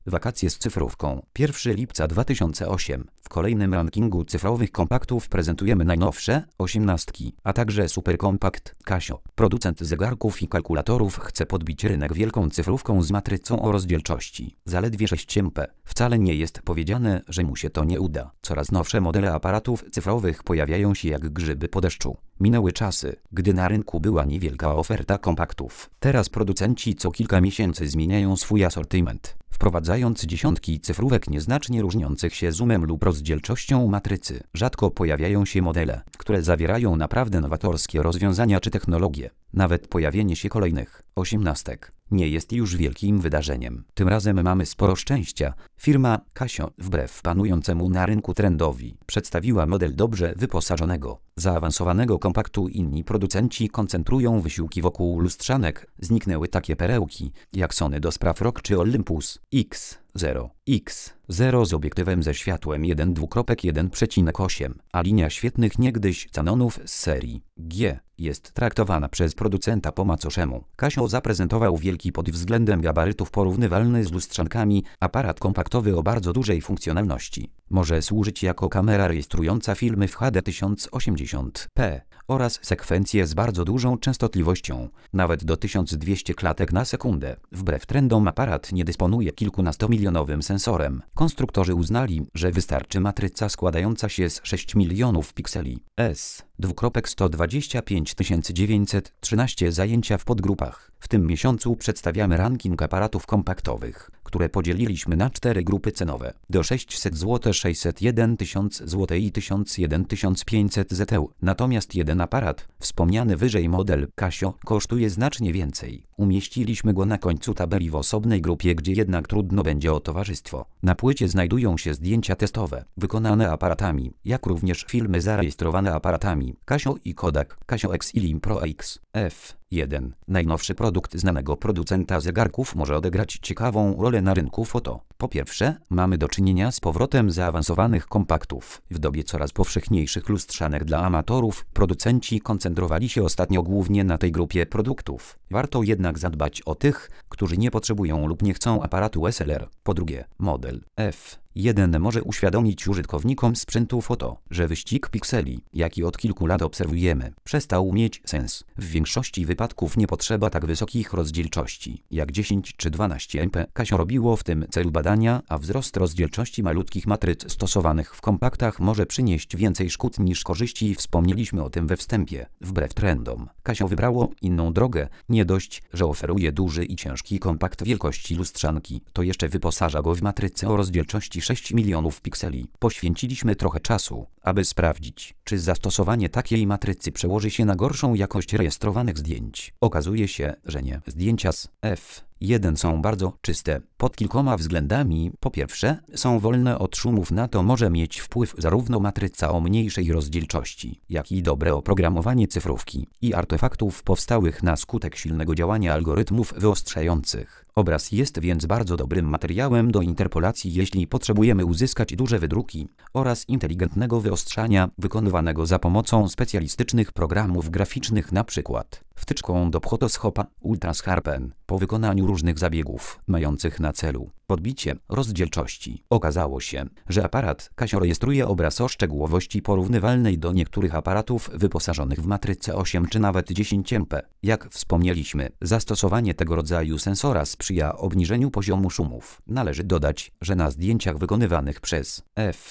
Wakacje z cyfrówką. 1 lipca 2008. W kolejnym rankingu cyfrowych kompaktów prezentujemy najnowsze 18, a także superkompakt Casio. Producent zegarków i kalkulatorów chce podbić rynek wielką cyfrówką z matrycą o rozdzielczości zaledwie 6 MP. Wcale nie jest powiedziane, że mu się to nie uda. Coraz nowsze modele aparatów cyfrowych pojawiają się jak grzyby po deszczu. Minęły czasy, gdy na rynku była niewielka oferta kompaktów. Teraz producenci co kilka miesięcy zmieniają swój asortyment, wprowadzając dziesiątki cyfrówek nieznacznie różniących się zoomem lub rozdzielczością matrycy. Rzadko pojawiają się modele, które zawierają naprawdę nowatorskie rozwiązania czy technologie. Nawet pojawienie się kolejnych 18 nie jest już wielkim wydarzeniem. Tym razem mamy sporo szczęścia. Firma Casio, wbrew panującemu na rynku trendowi, przedstawiła model dobrze wyposażonego, zaawansowanego kompaktu. Inni producenci koncentrują wysiłki wokół lustrzanek. Zniknęły takie perełki jak Sony do spraw ROG czy Olympus X0 z obiektywem ze światłem 1:1,8, a linia świetnych niegdyś Canonów z serii G jest traktowana przez producenta po macoszemu. Casio zaprezentował wielki pod względem gabarytów porównywalny z lustrzankami aparat kompaktowy o bardzo dużej funkcjonalności. Może służyć jako kamera rejestrująca filmy w HD 1080p oraz sekwencje z bardzo dużą częstotliwością, nawet do 1200 klatek na sekundę. Wbrew trendom aparat nie dysponuje kilkunastomilionowym sensorem. Konstruktorzy uznali, że wystarczy matryca składająca się z 6 milionów pikseli. S:125 913 zajęcia w podgrupach. W tym miesiącu przedstawiamy ranking aparatów kompaktowych, które podzieliliśmy na 4 grupy cenowe. Do 600 zł, 601 1000 zł i 1001 1500 zł. Natomiast jeden aparat, wspomniany wyżej model Casio, kosztuje znacznie więcej. Umieściliśmy go na końcu tabeli w osobnej grupie, gdzie jednak trudno będzie o towarzystwo. Na płycie znajdują się zdjęcia testowe, wykonane aparatami, jak również filmy zarejestrowane aparatami Casio i Kodak. Casio X-Elim Pro F1. Najnowszy produkt znanego producenta zegarków może odegrać ciekawą rolę na rynku foto. Po pierwsze, mamy do czynienia z powrotem zaawansowanych kompaktów. W dobie coraz powszechniejszych lustrzanek dla amatorów, producenci koncentrowali się ostatnio głównie na tej grupie produktów. Warto jednak zadbać o tych, którzy nie potrzebują lub nie chcą aparatu SLR. Po drugie, model F1 może uświadomić użytkownikom sprzętu foto, że wyścig pikseli, jaki od kilku lat obserwujemy, przestał mieć sens. W większości wypadków nie potrzeba tak wysokich rozdzielczości, jak 10 czy 12 MP. Casio robiło w tym celu badania, a wzrost rozdzielczości malutkich matryc stosowanych w kompaktach może przynieść więcej szkód niż korzyści. Wspomnieliśmy o tym we wstępie. Wbrew trendom, Casio wybrało inną drogę. Nie dość, że oferuje duży i ciężki kompakt wielkości lustrzanki, to jeszcze wyposaża go w matrycę o rozdzielczości 6 milionów pikseli. Poświęciliśmy trochę czasu, aby sprawdzić, czy zastosowanie takiej matrycy przełoży się na gorszą jakość rejestrowanych zdjęć. Okazuje się, że nie. Zdjęcia z F1 są bardzo czyste pod kilkoma względami. Po pierwsze, są wolne od szumów. Na to może mieć wpływ zarówno matryca o mniejszej rozdzielczości, jak i dobre oprogramowanie cyfrówki i artefaktów powstałych na skutek silnego działania algorytmów wyostrzających. Obraz jest więc bardzo dobrym materiałem do interpolacji, jeśli potrzebujemy uzyskać duże wydruki, oraz inteligentnego wyostrzania wykonywanego za pomocą specjalistycznych programów graficznych, np. wtyczką do photoshopa Ultrasharpen, po wykonaniu różnych zabiegów mających na celu podbicie rozdzielczości. Okazało się, że aparat Casio rejestruje obraz o szczegółowości porównywalnej do niektórych aparatów wyposażonych w matrycę 8 czy nawet 10 MP. Jak wspomnieliśmy, zastosowanie tego rodzaju sensora sprzyja obniżeniu poziomu szumów. Należy dodać, że na zdjęciach wykonywanych przez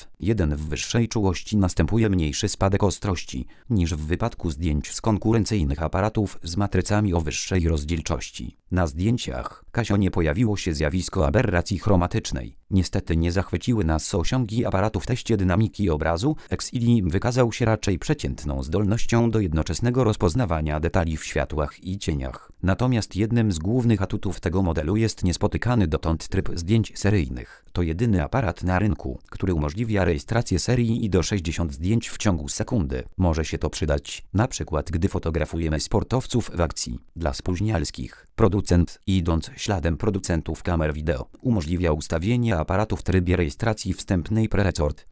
F1 w wyższej czułości następuje mniejszy spadek ostrości niż w wypadku zdjęć z konkurencyjnych aparatów z matrycami o wyższej rozdzielczości. Na zdjęciach Casio nie pojawiło się zjawisko aberracji chromatycznej. Niestety nie zachwyciły nas osiągi aparatu w teście dynamiki obrazu. X-Elim wykazał się raczej przeciętną zdolnością do jednoczesnego rozpoznawania detali w światłach i cieniach. Natomiast jednym z głównych atutów tego modelu jest niespotykany dotąd tryb zdjęć seryjnych. To jedyny aparat na rynku, który umożliwia rejestrację serii i do 60 zdjęć w ciągu sekundy. Może się to przydać, na przykład gdy fotografujemy sportowców w akcji. Dla spóźnialskich, producent, idąc śladem producentów kamer wideo, umożliwia ustawienie aparatu w trybie rejestracji wstępnej pre-record.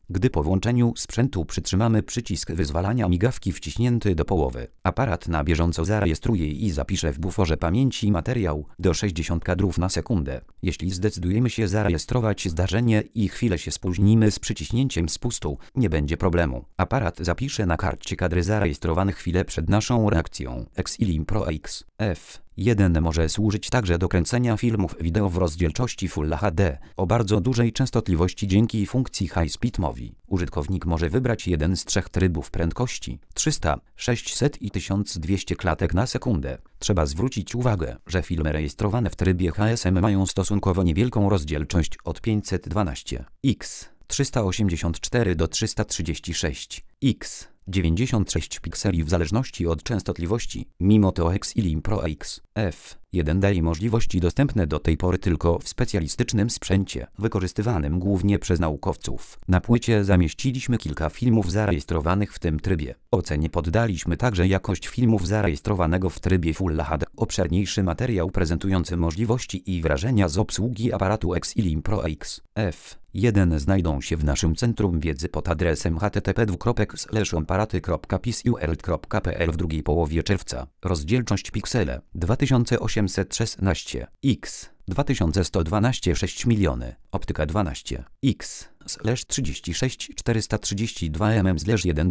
Gdy po włączeniu sprzętu przytrzymamy przycisk wyzwalania migawki wciśnięty do połowy, aparat na bieżąco zarejestruje i zapisze w buforze pamięci materiał do 60 kadrów na sekundę. Jeśli zdecydujemy się zarejestrować zdarzenie i chwilę się spóźnimy z przyciśnięciem spustu, nie będzie problemu. Aparat zapisze na karcie kadry zarejestrowane chwilę przed naszą reakcją. Xelim Pro X F1 może służyć także do kręcenia filmów wideo w rozdzielczości Full HD o bardzo dużej częstotliwości dzięki funkcji High Speed Movie. Użytkownik może wybrać jeden z trzech trybów prędkości: 300, 600 i 1200 klatek na sekundę. Trzeba zwrócić uwagę, że filmy rejestrowane w trybie HSM mają stosunkowo niewielką rozdzielczość od 512x 384 do 336 x 96 pikseli w zależności od częstotliwości. Mimo to Xelim Pro X F1 daje możliwości dostępne do tej pory tylko w specjalistycznym sprzęcie, wykorzystywanym głównie przez naukowców. Na płycie zamieściliśmy kilka filmów zarejestrowanych w tym trybie. Ocenie poddaliśmy także jakość filmów zarejestrowanego w trybie Full HD. Obszerniejszy materiał prezentujący możliwości i wrażenia z obsługi aparatu Xelim Pro X F1 znajdą się w naszym centrum wiedzy pod adresem http://aparaty.pisuworld.pl w drugiej połowie czerwca. Rozdzielczość piksele 2816 x 2112 6 miliony, optyka 12 x/36 432 mm/1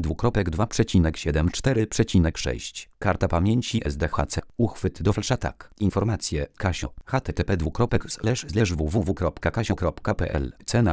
2.2,74,6 karta pamięci SDHC, uchwyt do flash attack, informacje Casio, http://www.casio.pl, cena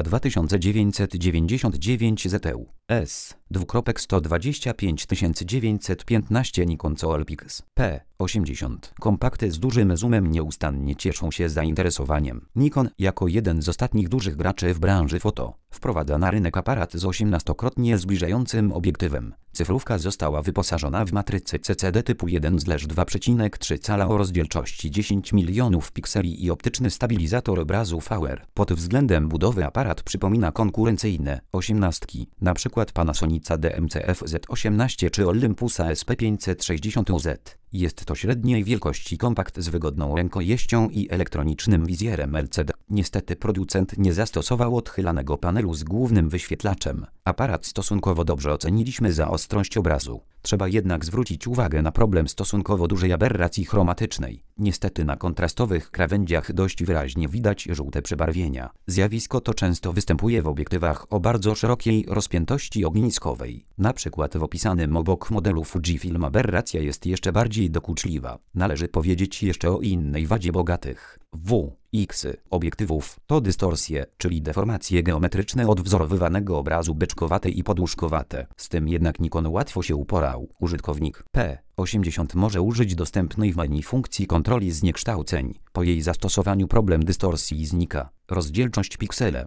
2999 ZEU, S 125 915 Nikon Coolpix P80. Kompakty z dużym zoomem nieustannie cieszą się zainteresowaniem. Nikon, jako jeden z ostatnich dużych graczy w branży foto, wprowadza na rynek aparat z 18-krotnie zbliżającym obiektywem. Cyfrówka została wyposażona w matrycę CCD typu 1/2,3 cala o rozdzielczości 10 milionów pikseli i optyczny stabilizator obrazu VR. Pod względem budowy aparat przypomina konkurencyjne 18, np. Panasonica DMCF Z18 czy Olympusa SP560Z. Jest to średniej wielkości kompakt z wygodną rękojeścią i elektronicznym wizjerem LCD. Niestety producent nie zastosował odchylanego panelu z głównym wyświetlaczem. Aparat stosunkowo dobrze oceniliśmy za ostrość obrazu. Trzeba jednak zwrócić uwagę na problem stosunkowo dużej aberracji chromatycznej. Niestety na kontrastowych krawędziach dość wyraźnie widać żółte przebarwienia. Zjawisko to często występuje w obiektywach o bardzo szerokiej rozpiętości ogniskowej. Na przykład w opisanym obok modelu Fujifilm aberracja jest jeszcze bardziej dokuczliwa. Należy powiedzieć jeszcze o innej wadzie bogatych WX obiektywów. To dystorsje, czyli deformacje geometryczne odwzorowywanego obrazu beczkowate i podłużkowate. Z tym jednak Nikon łatwo się uporał. Użytkownik P80 może użyć dostępnej w menu funkcji kontroli zniekształceń. Po jej zastosowaniu problem dystorsji znika. Rozdzielczość piksele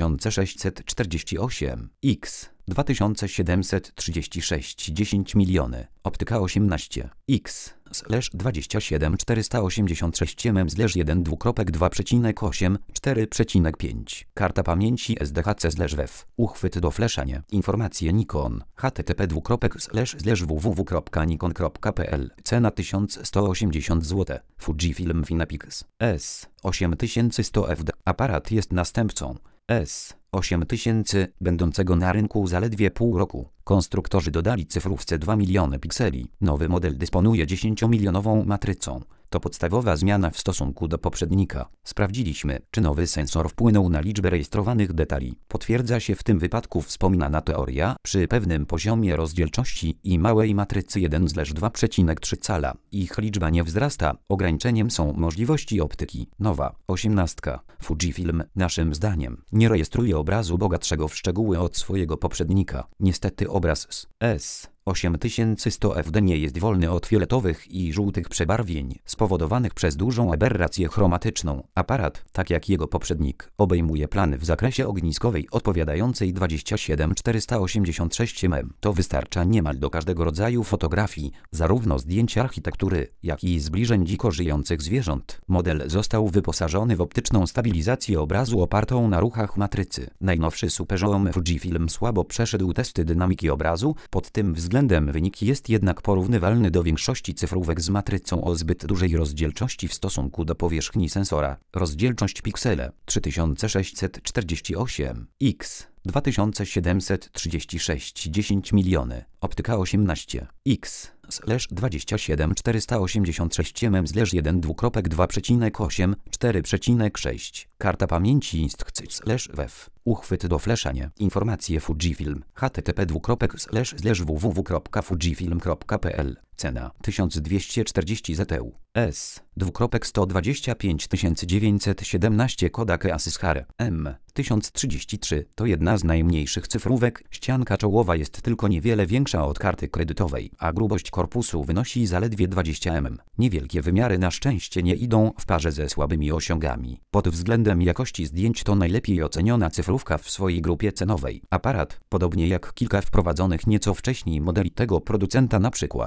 3648 x 2736 10 miliony, optyka 18 x/27 486 mm/1 2.2,8 4,5 karta pamięci SDHC/WEF, uchwyt do fleszania, informacje Nikon, http://www.nikon.pl, cena 1180 zł, Fujifilm Finapix S8100 FD. Aparat jest następcą S8000, będącego na rynku zaledwie pół roku. Konstruktorzy dodali cyfrówce 2 miliony pikseli. Nowy model dysponuje 10-milionową matrycą. To podstawowa zmiana w stosunku do poprzednika. Sprawdziliśmy, czy nowy sensor wpłynął na liczbę rejestrowanych detali. Potwierdza się w tym wypadku wspomniana teoria. Przy pewnym poziomie rozdzielczości i małej matrycy 1/2,3 cala ich liczba nie wzrasta. Ograniczeniem są możliwości optyki. Nowa 18 Fujifilm, naszym zdaniem, nie rejestruje obrazu bogatszego w szczegóły od swojego poprzednika. Niestety obraz z S8100 FD nie jest wolny od fioletowych i żółtych przebarwień spowodowanych przez dużą aberrację chromatyczną. Aparat, tak jak jego poprzednik, obejmuje plany w zakresie ogniskowej odpowiadającej 27486 mm. To wystarcza niemal do każdego rodzaju fotografii, zarówno zdjęć architektury, jak i zbliżeń dziko żyjących zwierząt. Model został wyposażony w optyczną stabilizację obrazu opartą na ruchach matrycy. Najnowszy superzoom Fujifilm słabo przeszedł testy dynamiki obrazu, pod tym względem względem wynik jest jednak porównywalny do większości cyfrówek z matrycą o zbyt dużej rozdzielczości w stosunku do powierzchni sensora. Rozdzielczość piksele 3648 x 2736 10 miliony. Optyka 18 x /27 486 mm/1 2.2,8 4,6. Karta pamięci instrukcji/wef. Uchwyt do fleszania. Informacje Fujifilm. http://www.fujifilm.pl. Cena 1240 ZEU. S. 125 917 Kodak Asishar M. 1033 to jedna z najmniejszych cyfrówek. Ścianka czołowa jest tylko niewiele większa od karty kredytowej, a grubość korpusu wynosi zaledwie 20 mm. Niewielkie wymiary na szczęście nie idą w parze ze słabymi osiągami. Pod względem jakości zdjęć to najlepiej oceniona cyfrówka w swojej grupie cenowej. Aparat, podobnie jak kilka wprowadzonych nieco wcześniej modeli tego producenta, np.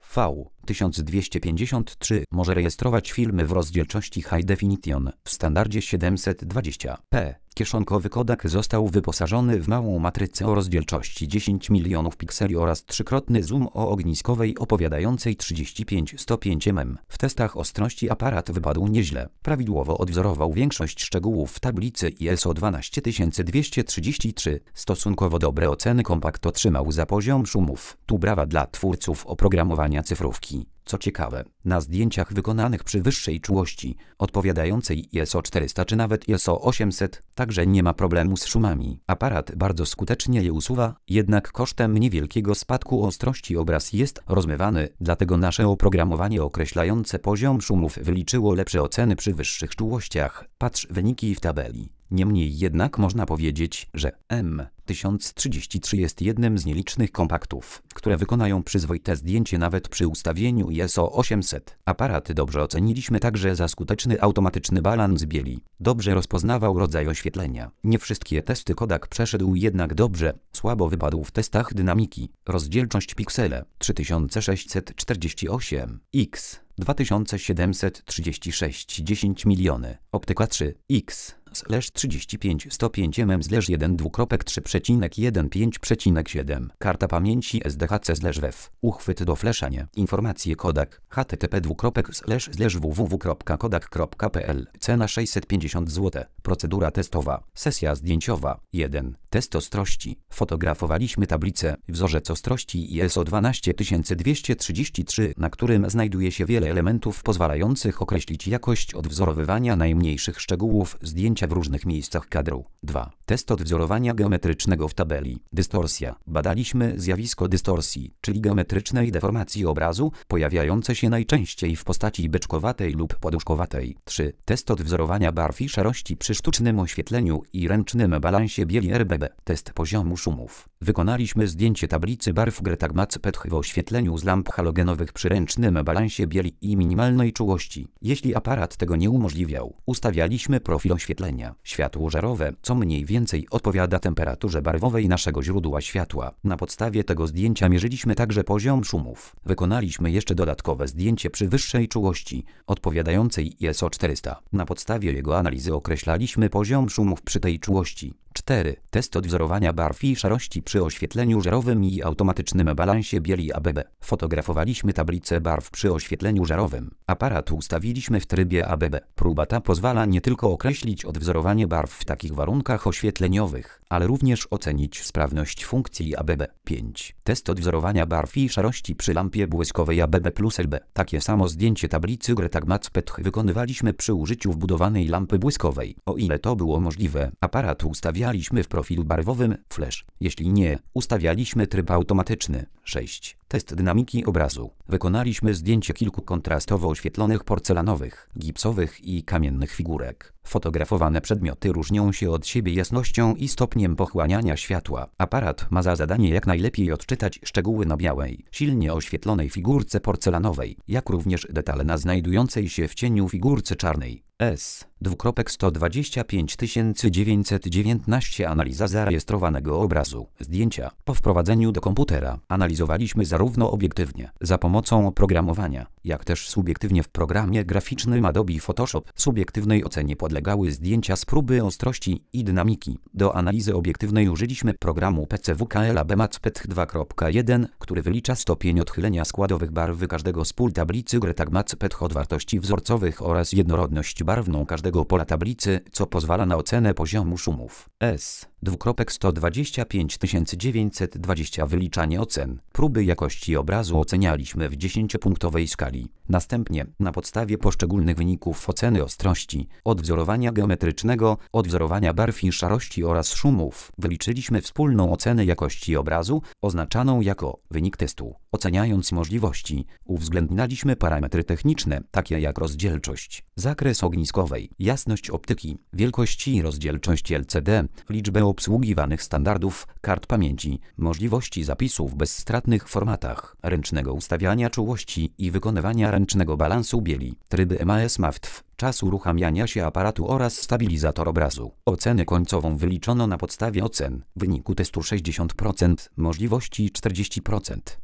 V1253, może rejestrować filmy w rozdzielczości High Definition w standardzie 720p. Kieszonkowy Kodak został wyposażony w małą matrycę o rozdzielczości 10 milionów pikseli oraz trzykrotny zoom o ogniskowej opowiadającej 35-105 mm. W testach ostrości aparat wypadł nieźle. Prawidłowo odwzorował większość szczegółów w tablicy ISO 12233. Stosunkowo dobre oceny kompakt otrzymał za poziom szumów. Tu brawa dla twórców oprogramowania cyfrówki. Co ciekawe, na zdjęciach wykonanych przy wyższej czułości, odpowiadającej ISO 400 czy nawet ISO 800, także nie ma problemu z szumami. Aparat bardzo skutecznie je usuwa, jednak kosztem niewielkiego spadku ostrości obraz jest rozmywany, dlatego nasze oprogramowanie określające poziom szumów wyliczyło lepsze oceny przy wyższych czułościach. Patrz wyniki w tabeli. Niemniej jednak można powiedzieć, że M1033 jest jednym z nielicznych kompaktów, które wykonają przyzwoite zdjęcie nawet przy ustawieniu ISO 800. Aparat dobrze oceniliśmy także za skuteczny automatyczny balans bieli. Dobrze rozpoznawał rodzaj oświetlenia. Nie wszystkie testy Kodak przeszedł jednak dobrze. Słabo wypadł w testach dynamiki. Rozdzielczość piksele 3648 x 2736 10 miliony. Optyka 3 x /35-105 mm/1 2.3,15,7. Karta pamięci SDHC/WEF. Uchwyt do fleszania. Informacje Kodak. http://www.kodak.pl. Cena 650 zł. Procedura testowa. Sesja zdjęciowa. 1. Test ostrości. Fotografowaliśmy tablicę, wzorzec ostrości ISO 12233, na którym znajduje się wiele elementów pozwalających określić jakość odwzorowywania najmniejszych szczegółów zdjęcia w różnych miejscach kadru. 2. Test odwzorowania geometrycznego w tabeli. Dystorsja. Badaliśmy zjawisko dystorsji, czyli geometrycznej deformacji obrazu, pojawiające się najczęściej w postaci beczkowatej lub poduszkowatej. 3. Test odwzorowania barw i szarości przy sztucznym oświetleniu i ręcznym balansie bieli RGB. Test poziomu szumów. Wykonaliśmy zdjęcie tablicy barw Gretac-Mac-Peth w oświetleniu z lamp halogenowych przy ręcznym balansie bieli i minimalnej czułości. Jeśli aparat tego nie umożliwiał, ustawialiśmy profil oświetlenia. Światło żarowe, co mniej więcej odpowiada temperaturze barwowej naszego źródła światła. Na podstawie tego zdjęcia mierzyliśmy także poziom szumów. Wykonaliśmy jeszcze dodatkowe zdjęcie przy wyższej czułości, odpowiadającej ISO 400. Na podstawie jego analizy określaliśmy poziom szumów przy tej czułości. 4. Test odwzorowania barw i szarości przy oświetleniu żarowym i automatycznym balansie bieli ABB. Fotografowaliśmy tablicę barw przy oświetleniu żarowym. Aparat ustawiliśmy w trybie ABB. Próba ta pozwala nie tylko określić odwzorowanie barw w takich warunkach oświetleniowych, ale również ocenić sprawność funkcji ABB. 5. Test odwzorowania barw i szarości przy lampie błyskowej ABB plus LB. Takie samo zdjęcie tablicy Gretac-Mac-Peth wykonywaliśmy przy użyciu wbudowanej lampy błyskowej. O ile to było możliwe, aparat ustawialiśmy w profilu barwowym flash. Jeśli nie, ustawialiśmy tryb automatyczny. 6. Test dynamiki obrazu. Wykonaliśmy zdjęcie kilku kontrastowo oświetlonych porcelanowych, gipsowych i kamiennych figurek. Fotografowane przedmioty różnią się od siebie jasnością i stopniem pochłaniania światła. Aparat ma za zadanie jak najlepiej odczytać szczegóły na białej, silnie oświetlonej figurce porcelanowej, jak również detale na znajdującej się w cieniu figurce czarnej. S. 125 919 Analiza zarejestrowanego obrazu. Zdjęcia. Po wprowadzeniu do komputera analizowaliśmy zarówno zarówno obiektywnie, za pomocą oprogramowania, jak też subiektywnie w programie graficznym Adobe Photoshop. Subiektywnej ocenie podlegały zdjęcia z próby ostrości i dynamiki. Do analizy obiektywnej użyliśmy programu PCWKLAB MathPad 2.1, który wylicza stopień odchylenia składowych barwy każdego z pól tablicy GreTag MathPad Hot wartości wzorcowych oraz jednorodność barwną każdego pola tablicy, co pozwala na ocenę poziomu szumów. S:125920 Wyliczanie ocen. Próby jakości obrazu ocenialiśmy w 10-punktowej skali. Następnie, na podstawie poszczególnych wyników oceny ostrości, odwzorowania geometrycznego, odwzorowania barw i szarości oraz szumów, wyliczyliśmy wspólną ocenę jakości obrazu, oznaczaną jako wynik testu. Oceniając możliwości, uwzględnialiśmy parametry techniczne, takie jak rozdzielczość, zakres ogniskowej, jasność optyki, wielkość i rozdzielczość LCD, liczbę obsługiwanych standardów, kart pamięci, możliwości zapisu w bezstratnych formatach, ręcznego ustawiania czułości i wykonywania ręcznego balansu bieli, tryby MAS-MAWTF, czas uruchamiania się aparatu oraz stabilizator obrazu. Ocenę końcową wyliczono na podstawie ocen, wyniku testu 60%, możliwości 40%.